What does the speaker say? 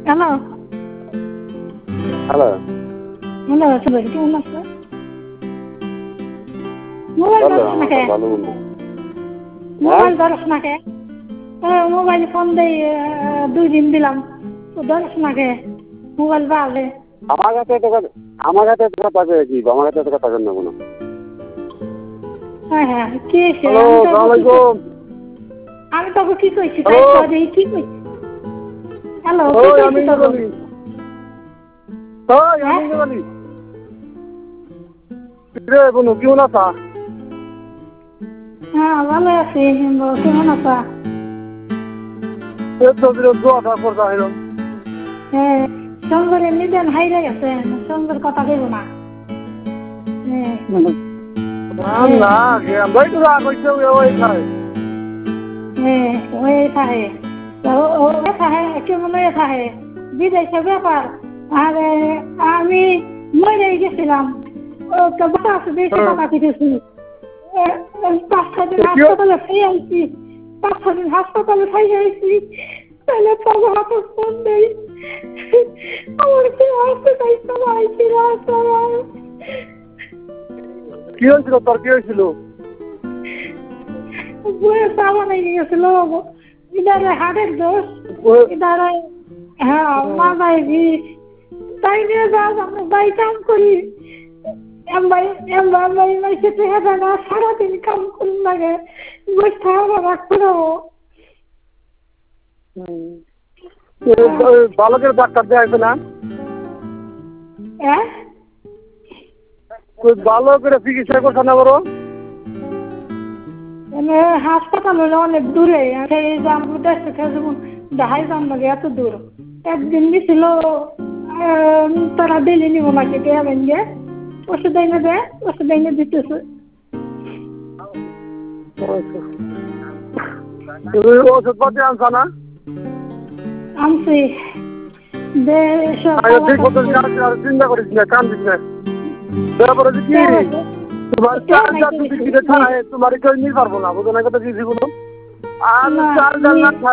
Hello hello hello সবাই কেমন আছো? মোবাইল ভালো ধরছ না কে? ভালো মন্দ মোবাইল ধরছ না কে? মোবাইল ফোন দেই 2 দিন দিলাম তো ধরছ না কে? মোবাইল বাজে। আমার কাছে এত কথা কি আমার কাছে এত কথা নেবো না। হ্যাঁ হ্যাঁ কি হয়েছে? হ্যালো সালামালাইকুম। আমি তোকে কি কইছি তাই হ্যালো তো কি কইছি? হ্যালো কি ওই কইছি আমি তোকে? বলি ওই হ্যাঁ আমি বলি রে বনু কেমন আছা? হ্যাঁ ভালো আছি। কেমন আছা? এই তো দোয়া করতে হইল। হ্যাঁ সঙ্গের নিদেন হাইরে গেছে সঙ্গের কথা দেব না। হ্যাঁ হ্যাঁ না ভাই তো রাগ হইছে ওই খায় হ্যাঁ ওই থাকে তো ওই থাকে কেমন ওই থাকে বিদেশে ব্যাপার আর আমি মরে গেছিলাম ও তো বাতাস দেশে হ্যাঁ কথা দিতেছি 5-6 দিন কি হাসপাতালে খাই আইছি 5-6 দিন হাসপাতালে খাই আইছি তাহলে তো হাতে ফোন দেই আমার কি আসতে তাই সবাই আইছি সবাই কি হয়েছিল তোর কি হয়েছিল? বয়ে সাবান হয়ে গেছিল ইদারে হাটের দোষ ইদারে হ্যাঁ মা ভাই তাই নিয়ে যাও আমরা ভাই কাম করি ভাই মাইসে টেকা দেয় না সারাদিন কাম করুন লাগে বসে আমার রাখতে বালকের ডাক্তার দেখাইছে না? হ্যাঁ ওই বালকের চিকিৎসা করছে না বড়? হাসপাতাল হলো অনেক দূরে এই যে আমরা দেশে যেমন দেখাই যান লাগে এত দূর একদিন গেছিল তারা দিলি নিব নাকি দেয়া ভেঙে ওষুধ এনে দেয় ওষুধ এনে দিতেছে ওষুধ পাতি আনছা না? আনছি ঠিক মতো চিন্তা করিস না কান্দিস না তারপরে কি তোমার চাল ডাল তুমি কিনে খায় তোমার কেউ নিয়ে পারবো না বুঝো না কথা কি জীবন আর চাল ডাল না